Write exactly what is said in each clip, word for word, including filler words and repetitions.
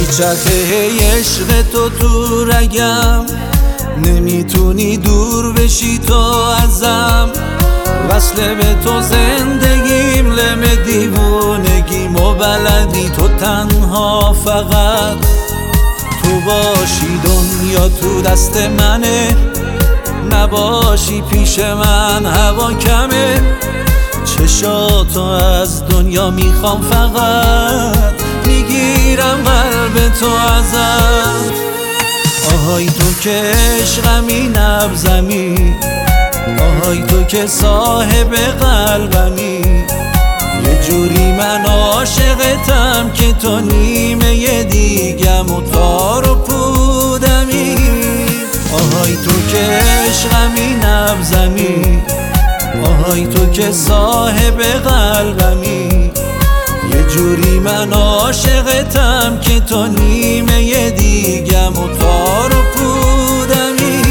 چرخه عشق تو تو رگم، نمیتونی دور بشی تو ازم. وصل به تو زندگیم، لم دیوونگیم و بلدی تو تنها فقط تو باشی. دنیا تو دست منه، نباشی پیش من هوا کمه. چشاتو از دنیا میخوام فقط، میگیرم قلب تو ازت. آهای تو که عشقمی نبزمی، آهای تو که صاحب قلبمی. یه جوری من عاشقتم که تو نیمه دیگم و تار و پودمی. آهای تو که عشقمی نبزمی، آهای تو که صاحب قلبمی. یه جوری من عاشقتم که تو نیمه دیگم و تار و پودمی.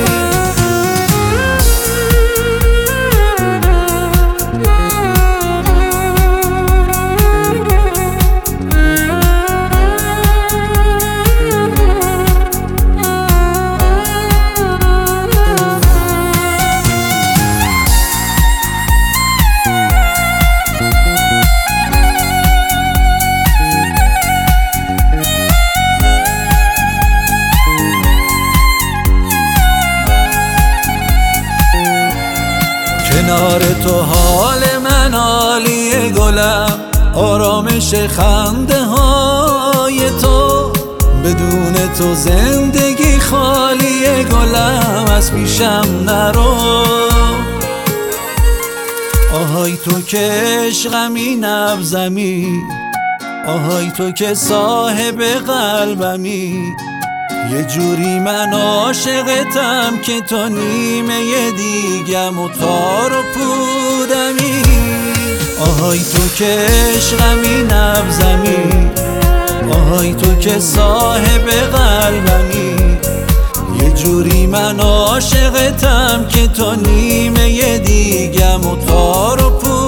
کنار تو حال من عالیه گلم، آرامش خنده های تو. بدون تو زندگی خالیه گلم، از پیشم نرو. آهای تو که عشقمی نبزمی، آهای تو که صاحب قلبمی. یه جوری من عاشقتم که تو نیمه دیگم و تار و پودمی. آهای تو که عشقمی نبزمی، آهای تو که صاحب قلبمی. یه جوری من عاشقتم که تو نیمه دیگم و تار و پودمی.